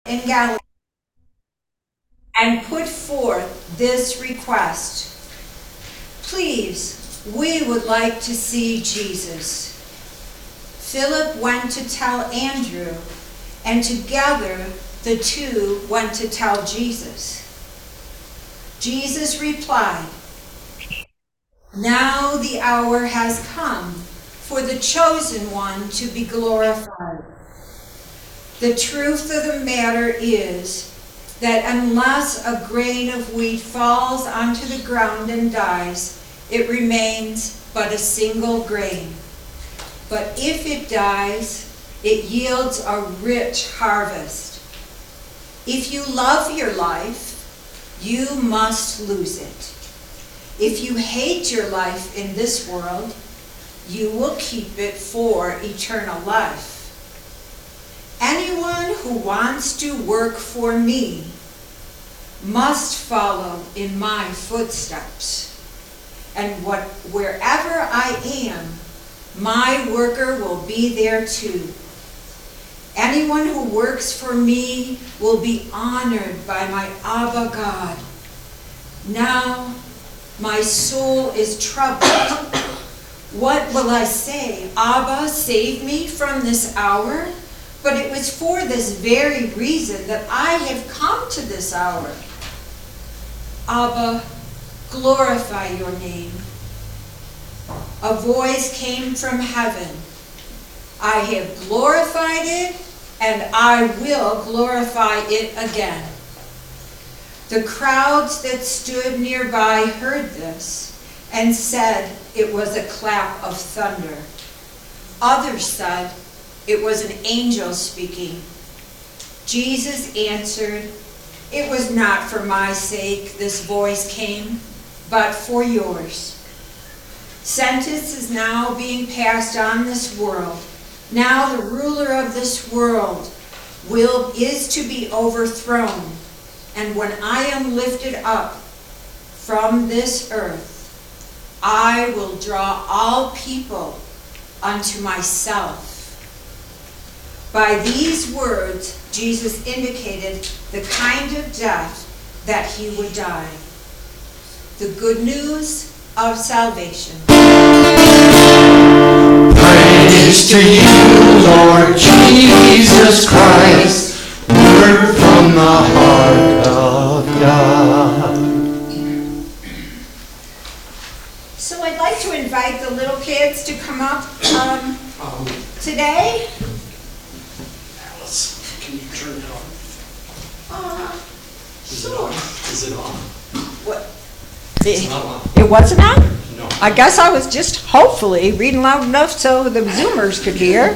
in Galilee and put forth this request. Please, we would like to see Jesus. Philip went to tell Andrew, and together the two went to tell Jesus. Jesus replied, "Now the hour has come for the chosen one to be glorified. The truth of the matter is that unless a grain of wheat falls onto the ground and dies, it remains but a single grain. But if it dies, it yields a rich harvest. If you love your life, you must lose it. If you hate your life in this world, you will keep it for eternal life. Anyone who wants to work for me must follow in my footsteps. And wherever I am, my worker will be there too. Anyone who works for me will be honored by my Abba God. Now my soul is troubled. What will I say? Abba, save me from this hour? But it was for this very reason that I have come to this hour. Abba, glorify your name." A voice came from heaven. "I have glorified it, and I will glorify it again." The crowds that stood nearby heard this and said it was a clap of thunder. Others said it was an angel speaking. Jesus answered, "It was not for my sake this voice came, but for yours. Sentence is now being passed on this world. Now the ruler of this world is to be overthrown. And when I am lifted up from this earth, I will draw all people unto myself." By these words, Jesus indicated the kind of death that he would die. The good news of salvation. Praise to you, Lord Jesus Christ, word from the heart of God. So I'd like to invite the little kids to come up today. Alice, can you turn it on? Is it Sure. on? Is it on? What? It's not on. It wasn't on? No. I guess I was just hopefully reading loud enough so the Zoomers could hear.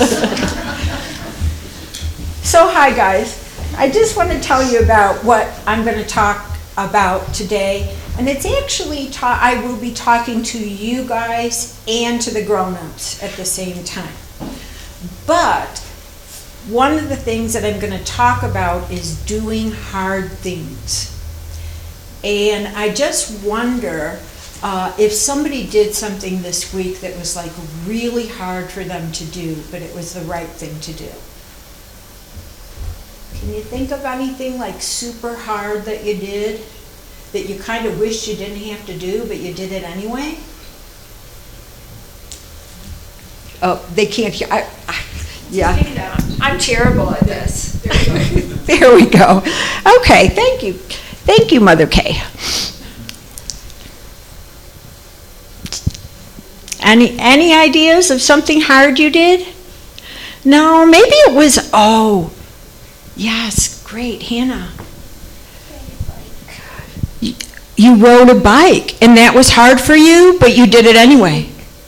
So hi guys, I just want to tell you about what I'm going to talk about today. And it's actually, I will be talking to you guys and to the grown-ups at the same time. But one of the things that I'm going to talk about is doing hard things. And I just wonder if somebody did something this week that was like really hard for them to do, but it was the right thing to do. Can you think of anything like super hard that you did that you kind of wished you didn't have to do, but you did it anyway? Oh, they can't hear. Yeah. I'm terrible at this. There we go. Okay, thank you. Thank you, Mother Kay. Any ideas of something hard you did? No, maybe it was, oh, yes, great, Hannah. You rode a bike, and that was hard for you, but you did it anyway.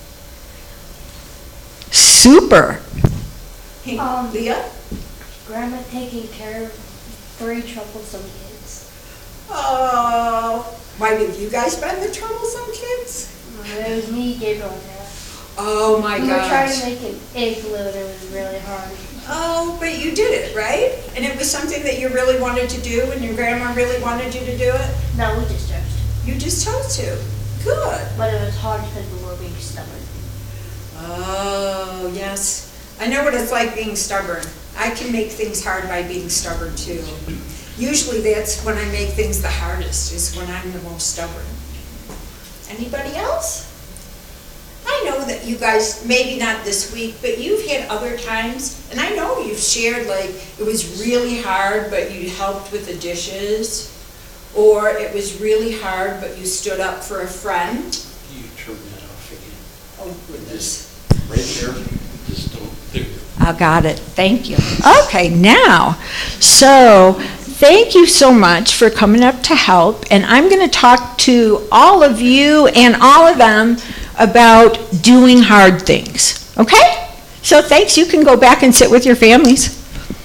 Super. Leah? Grandma taking care of 3 troublesome kids. Oh, why did you guys been the troublesome kids? It was me, Gabriel, and Dad. Oh my We were trying to gosh. make an igloo, and it was really hard. Oh, but you did it, right? And it was something that you really wanted to do, and your grandma really wanted you to do it? No, we just chose. You just chose to. Good. But it was hard because we were being stubborn. Oh, yes. I know what it's like being stubborn. I can make things hard by being stubborn too. Usually that's when I make things the hardest, is when I'm the most stubborn. Anybody else? I know that you guys, maybe not this week, but you've had other times, and I know you've shared like it was really hard, but you helped with the dishes, or it was really hard, but you stood up for a friend. You turn that off again. Oh, goodness. Right there, just don't, there. I got it. Thank you. Okay, now, so thank you so much for coming up to help, and I'm going to talk to all of you and all of them about doing hard things, okay? So thanks. You can go back and sit with your families.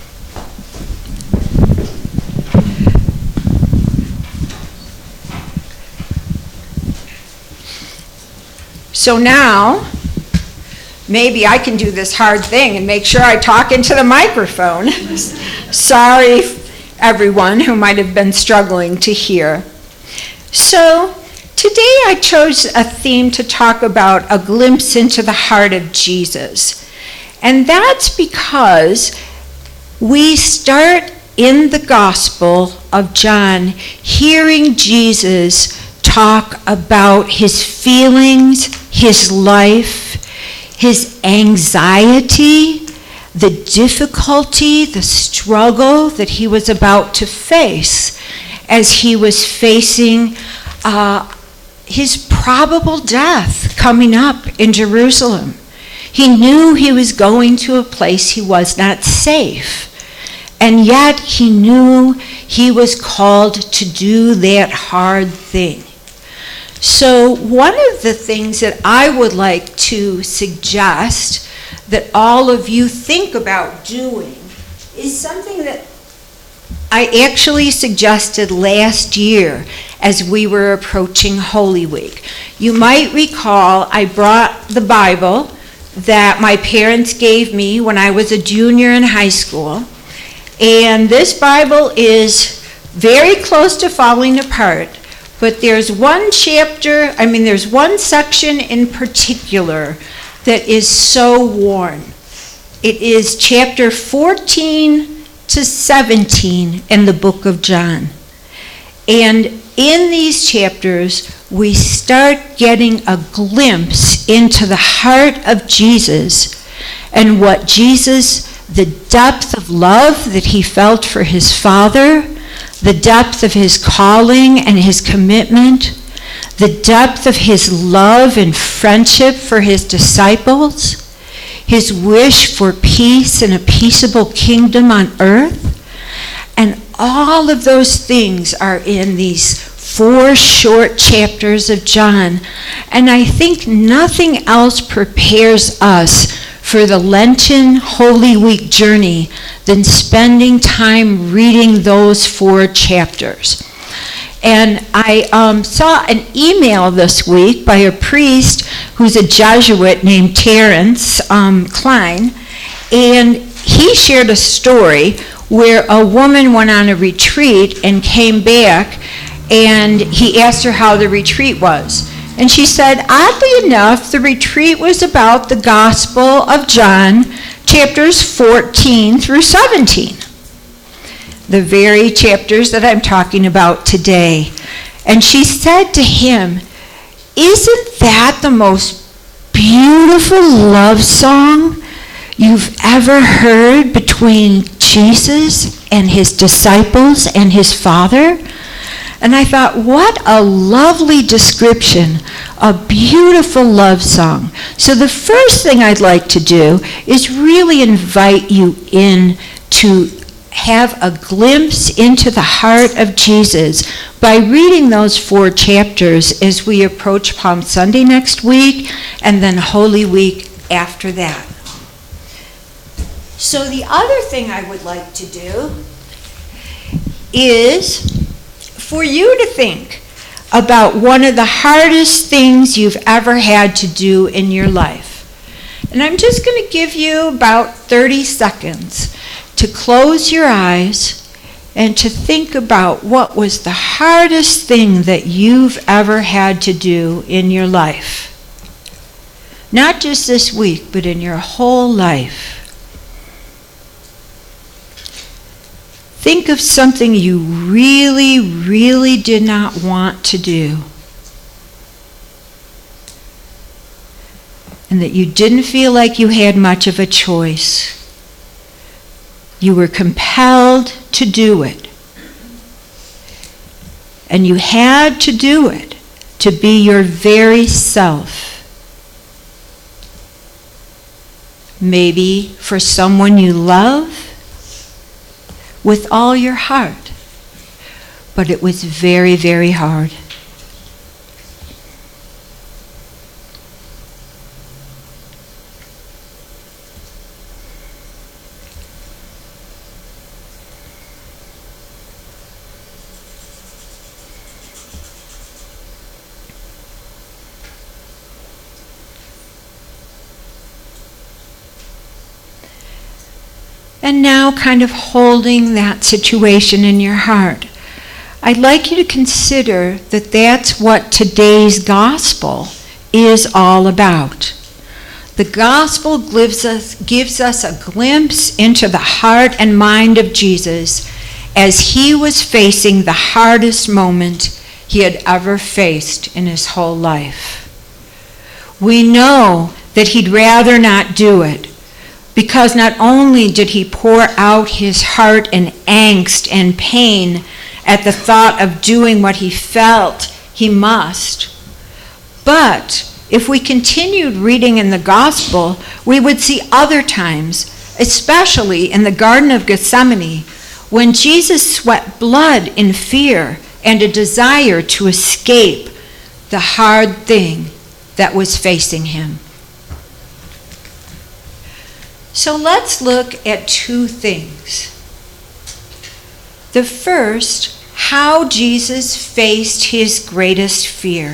So now, maybe I can do this hard thing and make sure I talk into the microphone. Sorry, everyone who might have been struggling to hear. So today I chose a theme to talk about a glimpse into the heart of Jesus. And that's because we start in the Gospel of John hearing Jesus talk about his feelings, his life, his anxiety, the difficulty, the struggle that he was about to face as he was facing his probable death coming up in Jerusalem. He knew he was going to a place he was not safe, and yet he knew he was called to do that hard thing. So one of the things that I would like to suggest that all of you think about doing is something that I actually suggested last year as we were approaching Holy Week. You might recall I brought the Bible that my parents gave me when I was a junior in high school, and this Bible is very close to falling apart. But there's one section in particular that is so worn. It is chapter 14 to 17 in the book of John. And in these chapters, we start getting a glimpse into the heart of Jesus and what Jesus, the depth of love that he felt for his Father, the depth of his calling and his commitment, the depth of his love and friendship for his disciples, his wish for peace and a peaceable kingdom on earth. And all of those things are in these 4 short chapters of John. And I think nothing else prepares us for the Lenten Holy Week journey than spending time reading those 4 chapters. And I saw an email this week by a priest who's a Jesuit named Terence Klein, and he shared a story where a woman went on a retreat and came back, and he asked her how the retreat was. And she said, oddly enough, the retreat was about the Gospel of John, chapters 14 through 17. The very chapters that I'm talking about today. And she said to him, isn't that the most beautiful love song you've ever heard between Jesus and his disciples and his Father? And I thought, what a lovely description, a beautiful love song. So the first thing I'd like to do is really invite you in to have a glimpse into the heart of Jesus by reading those 4 chapters as we approach Palm Sunday next week and then Holy Week after that. So the other thing I would like to do is for you to think about one of the hardest things you've ever had to do in your life. And I'm just going to give you about 30 seconds to close your eyes and to think about what was the hardest thing that you've ever had to do in your life. Not just this week, but in your whole life. Think of something you really, really did not want to do, and that you didn't feel like you had much of a choice. You were compelled to do it. And you had to do it to be your very self. Maybe for someone you love with all your heart. But it was very, very hard. And now, kind of holding that situation in your heart, I'd like you to consider that that's what today's gospel is all about. The gospel gives us a glimpse into the heart and mind of Jesus as he was facing the hardest moment he had ever faced in his whole life. We know that he'd rather not do it, because not only did he pour out his heart in angst and pain at the thought of doing what he felt he must, but if we continued reading in the gospel, we would see other times, especially in the Garden of Gethsemane, when Jesus sweat blood in fear and a desire to escape the hard thing that was facing him. So let's look at two things. The first, how Jesus faced his greatest fear.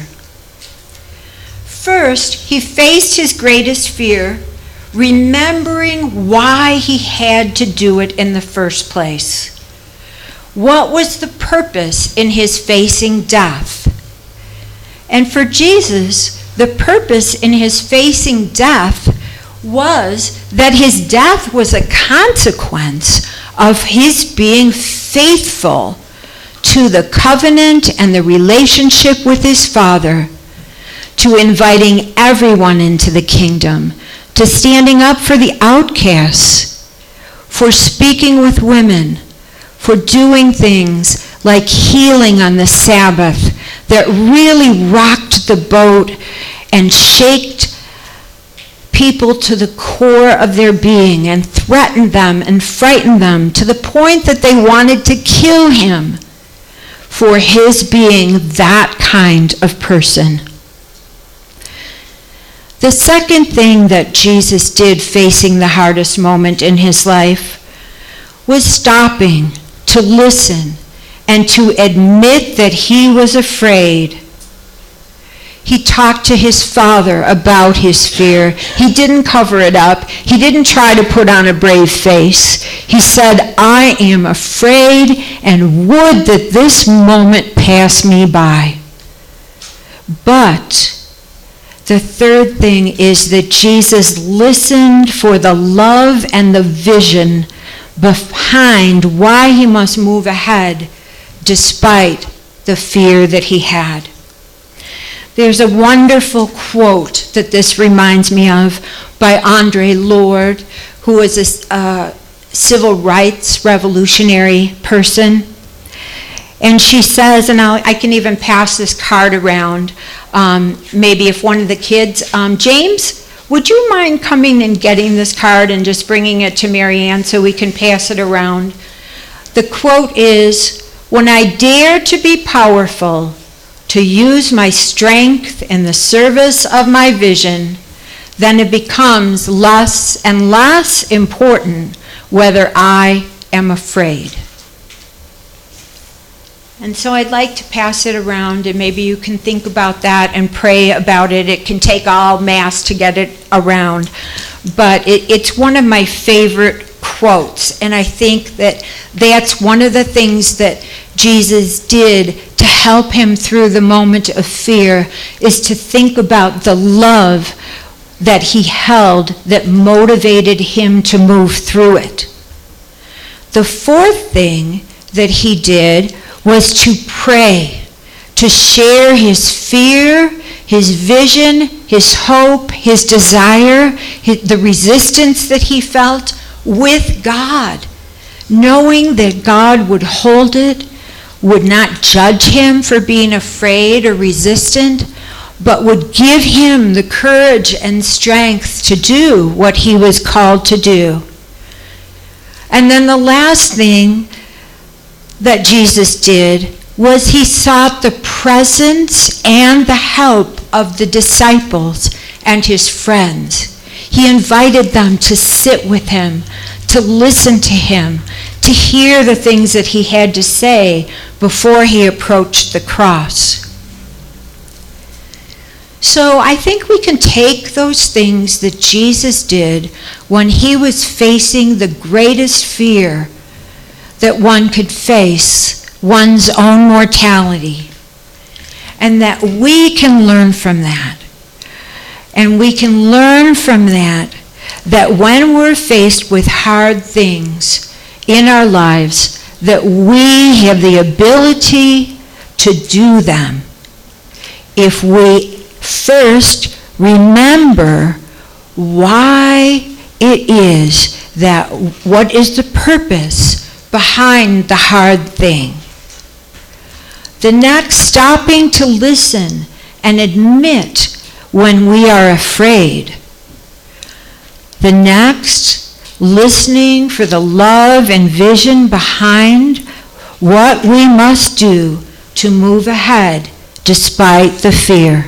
First, he faced his greatest fear remembering why he had to do it in the first place. What was the purpose in his facing death? And for Jesus, the purpose in his facing death was that his death was a consequence of his being faithful to the covenant and the relationship with his Father, to inviting everyone into the kingdom, to standing up for the outcasts, for speaking with women, for doing things like healing on the Sabbath that really rocked the boat and shaked people to the core of their being and threatened them and frightened them to the point that they wanted to kill him for his being that kind of person. The second thing that Jesus did facing the hardest moment in his life was stopping to listen and to admit that he was afraid. He talked to his Father about his fear. He didn't cover it up. He didn't try to put on a brave face. He said, I am afraid and would that this moment pass me by. But the third thing is that Jesus listened for the love and the vision behind why he must move ahead despite the fear that he had. There's a wonderful quote that this reminds me of by Andre Lorde, who was a civil rights revolutionary person. And she says, and I can even pass this card around, maybe if one of the kids, James, would you mind coming and getting this card and just bringing it to Marianne so we can pass it around? The quote is, when I dare to be powerful, to use my strength in the service of my vision, then it becomes less and less important whether I am afraid. And so I'd like to pass it around, and maybe you can think about that and pray about it. It can take all Mass to get it around, but it's one of my favorite quotes, and I think that that's one of the things that Jesus did to help him through the moment of fear, is to think about the love that he held that motivated him to move through it. The fourth thing that he did was to pray, to share his fear, his vision, his hope, his desire, the resistance that he felt with God, knowing that God would hold it, would not judge him for being afraid or resistant, but would give him the courage and strength to do what he was called to do. And then the last thing that Jesus did was he sought the presence and the help of the disciples and his friends. He invited them to sit with him, to listen to him, to hear the things that he had to say before he approached the cross. So I think we can take those things that Jesus did when he was facing the greatest fear that one could face, one's own mortality, and that we can learn from that. And we can learn from that when we're faced with hard things in our lives, that we have the ability to do them if we first remember why it is that, what is the purpose behind the hard thing. The next, stopping to listen and admit when we are afraid. The next, listening for the love and vision behind what we must do to move ahead despite the fear.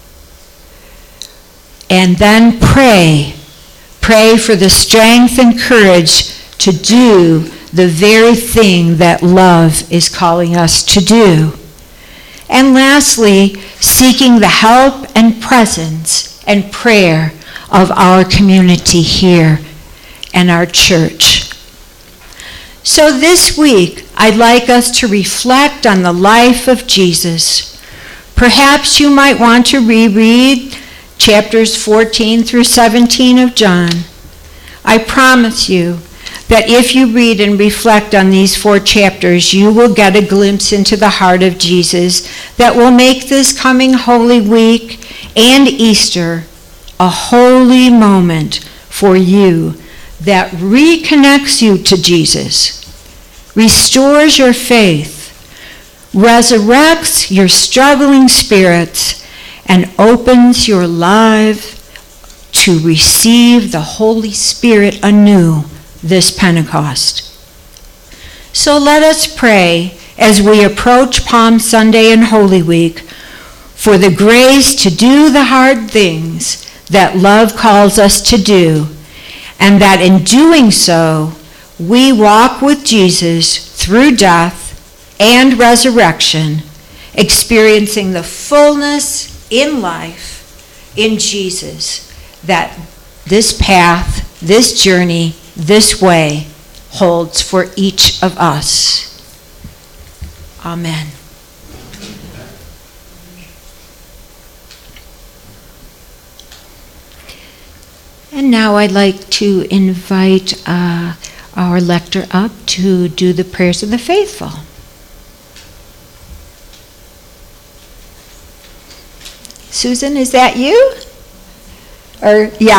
And then pray. Pray for the strength and courage to do the very thing that love is calling us to do. And lastly, seeking the help and presence and prayer of our community here and our church. So this week, I'd like us to reflect on the life of Jesus. Perhaps you might want to reread chapters 14 through 17 of John. I promise you that if you read and reflect on these 4 chapters, you will get a glimpse into the heart of Jesus that will make this coming Holy Week and Easter a holy moment for you that reconnects you to Jesus, restores your faith, resurrects your struggling spirits, and opens your life to receive the Holy Spirit anew this Pentecost. So let us pray as we approach Palm Sunday and Holy Week for the grace to do the hard things that love calls us to do, and that in doing so, we walk with Jesus through death and resurrection, experiencing the fullness in life in Jesus that this path, this journey, this way holds for each of us. Amen. And now I'd like to invite our lector up to do the prayers of the faithful. Susan, is that you? Or, yeah.